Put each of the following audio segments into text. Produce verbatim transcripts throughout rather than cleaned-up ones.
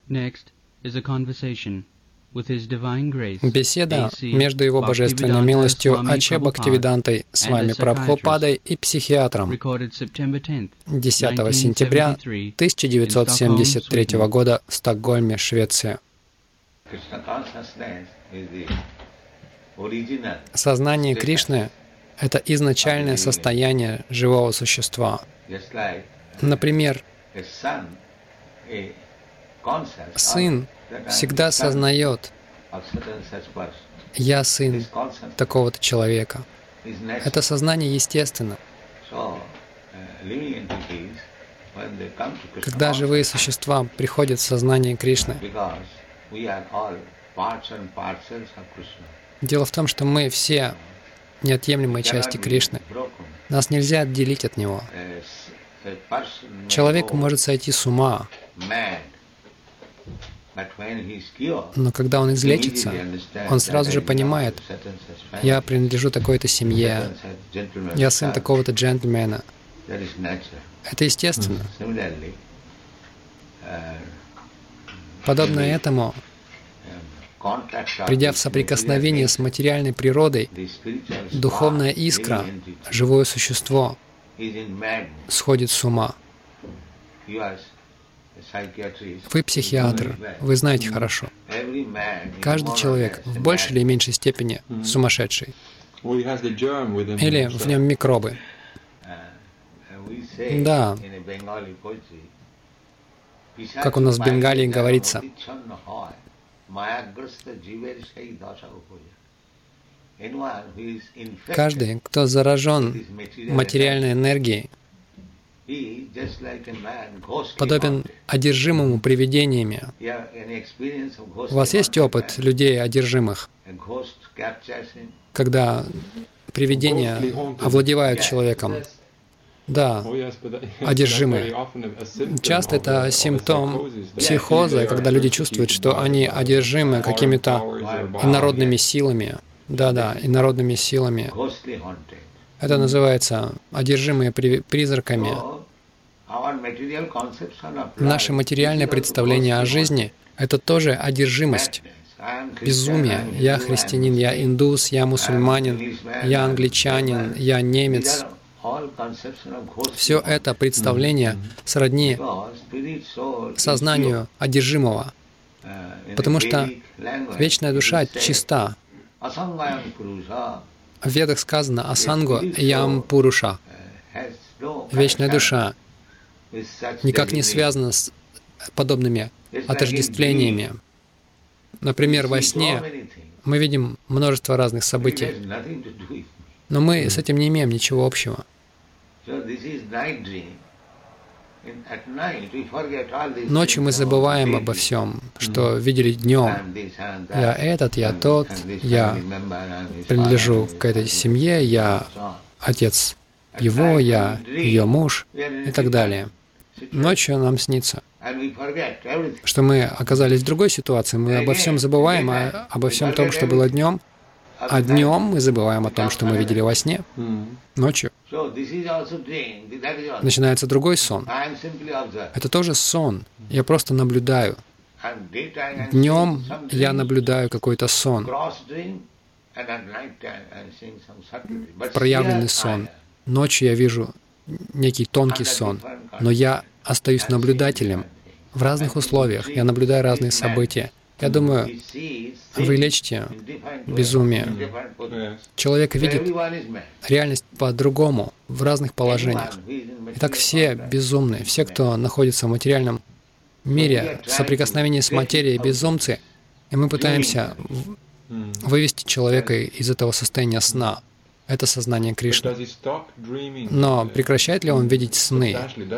Беседа между Его Божественной милостью Аче Бхактивидантой, с вами Прабхупадой и психиатром десятого сентября тысяча девятьсот семьдесят третьего года в Стокгольме, Швеция. Сознание Кришны — это изначальное состояние живого существа. Например, сын всегда сознает: «Я сын такого-то человека». Это сознание естественно. Когда живые существа приходят в сознание Кришны, дело в том, что мы все неотъемлемые части Кришны. Нас нельзя отделить от Него. Человек может сойти с ума, но когда он излечится, он сразу же понимает: я принадлежу такой-то семье, я сын такого-то джентльмена. Это естественно. Подобно этому, придя в соприкосновение с материальной природой, духовная искра, живое существо, сходит с ума. Вы психиатр, вы знаете хорошо. Каждый человек в большей или меньшей степени сумасшедший. Или в нем микробы. Да. Как у нас в Бенгалии говорится, каждый, кто заражен материальной энергией, подобен одержимому привидениями. У вас есть опыт людей одержимых, когда привидения овладевают человеком? Да, одержимые. Часто это симптом психоза, когда люди чувствуют, что они одержимы какими-то инородными силами. Да-да, инородными силами. Это называется одержимые призраками. Наше материальное представление о жизни — это тоже одержимость, безумие. Я христианин, я индус, я мусульманин, я англичанин, я немец. Все это представление сродни сознанию одержимого, потому что вечная душа чиста. В Ведах сказано «Асанго ям пуруша». Вечная душа никак не связана с подобными отождествлениями. Например, во сне мы видим множество разных событий, но мы с этим не имеем ничего общего. Ночью мы забываем обо всем, что видели днем. Я этот, я тот, я принадлежу к этой семье, я отец его, я ее муж и так далее. Ночью нам снится, что мы оказались в другой ситуации, мы обо всем забываем, а обо всем том, что было днем, а днем мы забываем о том, что мы видели во сне, ночью. Начинается другой сон. Это тоже сон. Я просто наблюдаю. Днем я наблюдаю какой-то сон, проявленный сон. Ночью я вижу некий тонкий сон, но я остаюсь наблюдателем в разных условиях. Я наблюдаю разные события. Я думаю, вы лечите безумие. Человек видит реальность по-другому, в разных положениях. Итак, все безумные, все, кто находится в материальном мире, в соприкосновении с материей, безумцы, и мы пытаемся вывести человека из этого состояния сна. Это сознание Кришны. Но прекращает ли он видеть сны?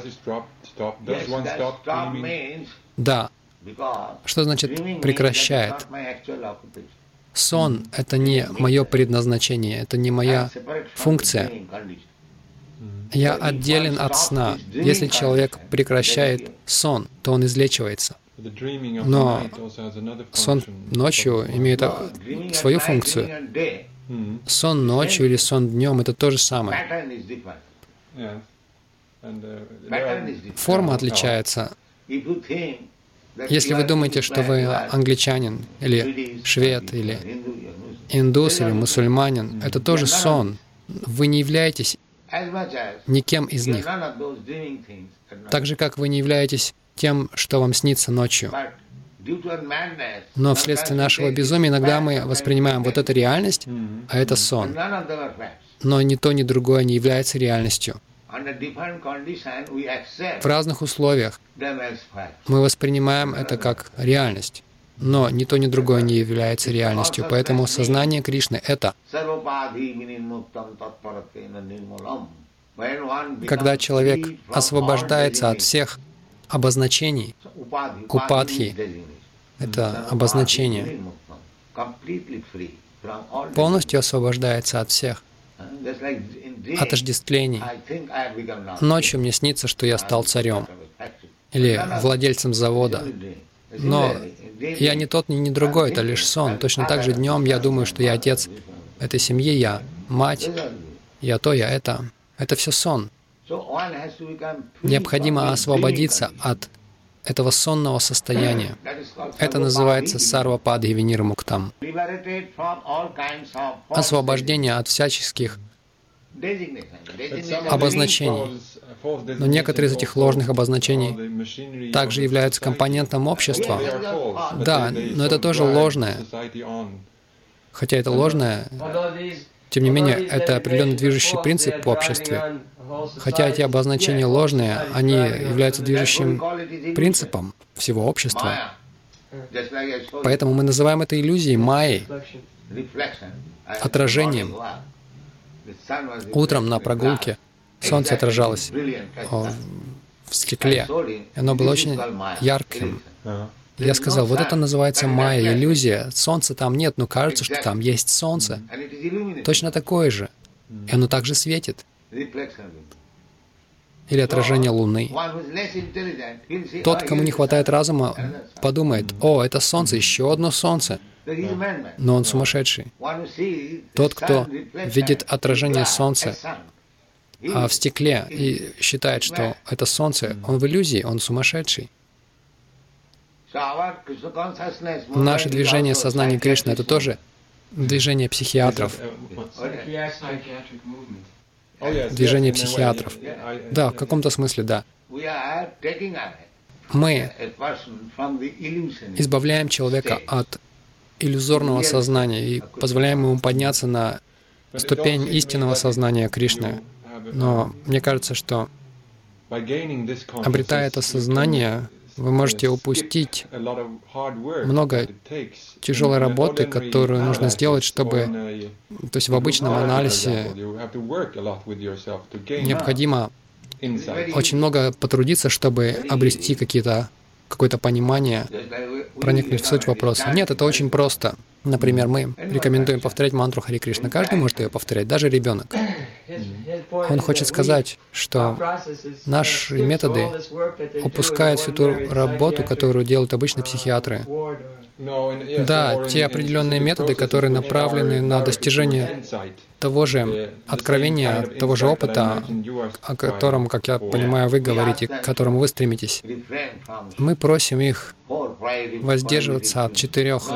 Да. Что значит «прекращает»? Сон — это не мое предназначение, это не моя функция. Я отделен от сна. Если человек прекращает сон, то он излечивается. Но сон ночью имеет свою функцию. Сон ночью или сон днем — это то же самое. Форма отличается. Если вы думаете, что вы англичанин, или швед, или индус, или мусульманин, это тоже сон. Вы не являетесь никем из них. Так же, как вы не являетесь тем, что вам снится ночью. Но вследствие нашего безумия иногда мы воспринимаем вот эту реальность, а это сон. Но ни то, ни другое не является реальностью. В разных условиях мы воспринимаем это как реальность, но ни то, ни другое не является реальностью. Поэтому сознание Кришны — это когда человек освобождается от всех обозначений, упадхи — это обозначение, полностью освобождается от всех отождествлений. Ночью мне снится, что я стал царем или владельцем завода. Но я не тот, ни не другой, это лишь сон. Точно так же днем я думаю, что я отец этой семьи, я мать, я то, я это. Это все сон. Необходимо освободиться от этого сонного состояния. Это называется сарвападхи винирмуктам. Освобождение от всяческих обозначений. Но некоторые из этих ложных обозначений также являются компонентом общества. Да, но это тоже ложное. Хотя это ложное, тем не менее, это определенный движущий принцип в обществе. Хотя эти обозначения ложные, они являются движущим принципом всего общества. Поэтому мы называем это иллюзией, майей, отражением. Утром на прогулке солнце отражалось о, в стекле, и оно было очень ярким. Я сказал, вот это называется майя, иллюзия. Солнца там нет, но кажется, что там есть солнце. Точно такое же. И оно также светит. Или отражение Луны. Тот, кому не хватает разума, подумает, о, это солнце, еще одно солнце. Но он сумасшедший. Тот, кто видит отражение солнца а в стекле и считает, что это солнце, он в иллюзии, он сумасшедший. Наше движение сознания Кришны — это тоже движение психиатров. Движение психиатров. Да, в каком-то смысле, да. Мы избавляем человека от иллюзорного сознания и позволяем ему подняться на ступень истинного сознания Кришны. Но мне кажется, что, обретая это сознание, вы можете упустить много тяжелой работы, которую нужно сделать, чтобы... То есть в обычном анализе необходимо очень много потрудиться, чтобы обрести какие-то, какое-то понимание, проникнуть в суть вопроса. Нет, это очень просто. Например, мы рекомендуем повторять мантру Хари Кришна. Каждый может ее повторять, даже ребенок. Он хочет сказать, что наши методы упускают всю ту работу, которую делают обычные психиатры. Да, те определенные методы, которые направлены на достижение того же откровения, того же опыта, о котором, как я понимаю, вы говорите, к которому вы стремитесь. Мы просим их воздерживаться от четырех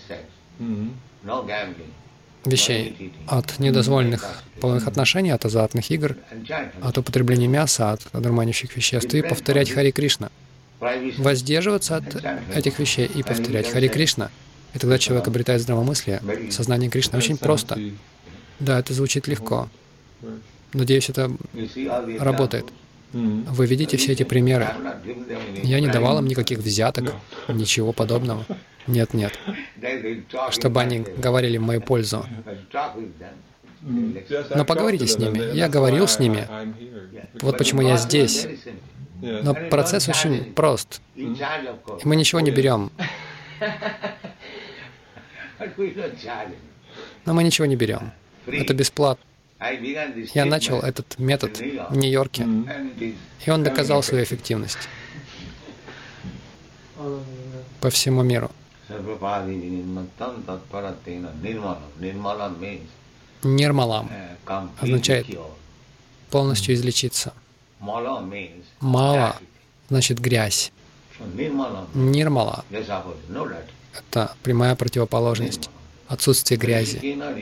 вещей: от недозволенных половых отношений, от азартных игр, от употребления мяса, от одурманивающих веществ, и повторять Хари Кришна. Воздерживаться от этих вещей и повторять Хари Кришна. И тогда человек обретает здравомыслие, сознание Кришны. Очень просто. Да, это звучит легко. Надеюсь, это работает. Вы видите все эти примеры. Я не давал им никаких взяток, ничего подобного. Нет, нет. Чтобы они говорили в мою пользу. Но поговорите с ними. Я говорил с ними. Вот почему я здесь. Но процесс очень прост. И мы ничего не берем. Но мы ничего не берем. Это бесплатно. Я начал этот метод в Нью-Йорке, и он доказал свою эффективность по всему миру. Нирмалам означает полностью излечиться. Мала значит грязь. Нирмала — это прямая противоположность, отсутствие грязи.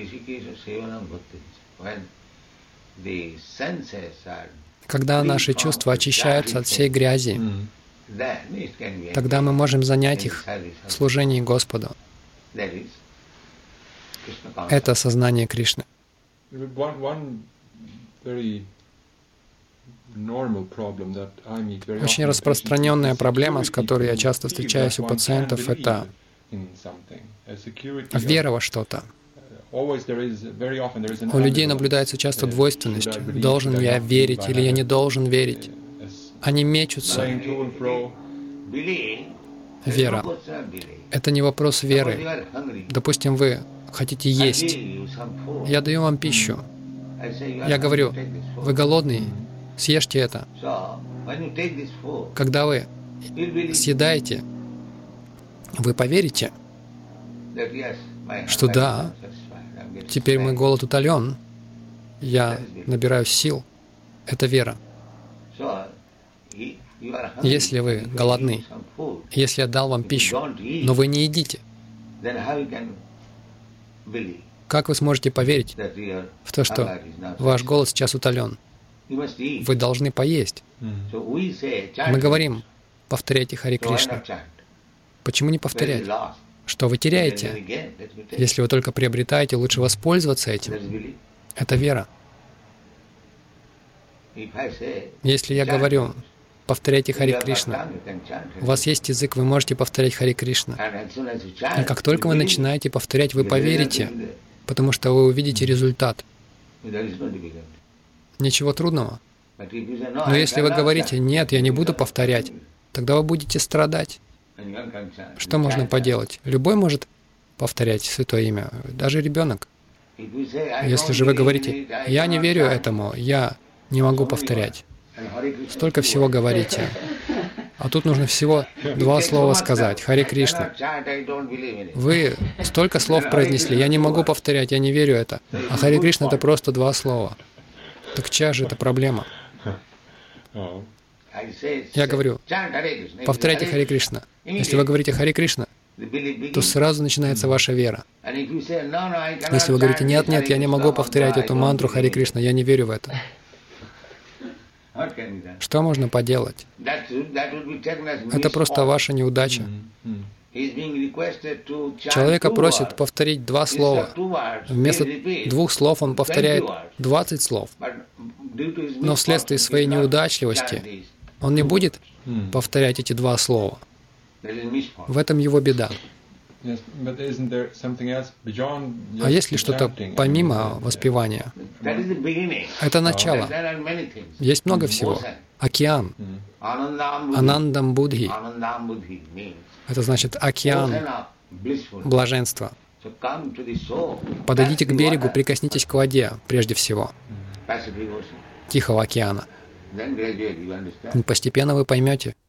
Когда наши чувства очищаются от всей грязи, тогда мы можем занять их в служении Господу. Это сознание Кришны. Очень распространенная проблема, с которой я часто встречаюсь у пациентов, это вера во что-то. У людей наблюдается часто двойственность. Должен я верить или я не должен верить? Они мечутся. Вера — это не вопрос веры. Допустим, вы хотите есть. Я даю вам пищу. Я говорю: вы голодный? Съешьте это. Когда вы съедаете, вы поверите, что да, теперь мой голод утолен, я набираюсь сил. Это вера. Если вы голодны, если я дал вам пищу, но вы не едите, как вы сможете поверить в то, что ваш голод сейчас утолен? Вы должны поесть. Мы говорим: повторяйте Харе Кришна. Почему не повторять? Что вы теряете? Если вы только приобретаете, лучше воспользоваться этим. Это вера. Если я говорю: повторяйте Харе Кришна, у вас есть язык, вы можете повторять Харе Кришна. И как только вы начинаете повторять, вы поверите, потому что вы увидите результат. Ничего трудного. Но если вы говорите: нет, я не буду повторять, тогда вы будете страдать. Что можно поделать? Любой может повторять Святое Имя, даже ребенок. Если же вы говорите: я не верю этому, я не могу повторять, столько всего говорите. А тут нужно всего два слова сказать: Харе Кришна. Вы столько слов произнесли: я не могу повторять, я не верю это. А Харе Кришна — это просто два слова. Так чья же это проблема? Я говорю: повторяйте Харе Кришна. Если вы говорите Харе Кришна, то сразу начинается ваша вера. Если вы говорите: нет, нет, я не могу повторять эту мантру Харе Кришна, я не верю в это. Что можно поделать? Это просто ваша неудача. Человека просят повторить два слова. Вместо двух слов он повторяет двадцать слов. Но вследствие своей неудачливости он не будет повторять эти два слова. В этом его беда. А есть ли что-то помимо воспевания? Это начало. Есть много всего. Океан. Анандам Будхи. Это значит океан блаженства. Подойдите к берегу, прикоснитесь к воде прежде всего. Тихого океана. Постепенно вы поймете.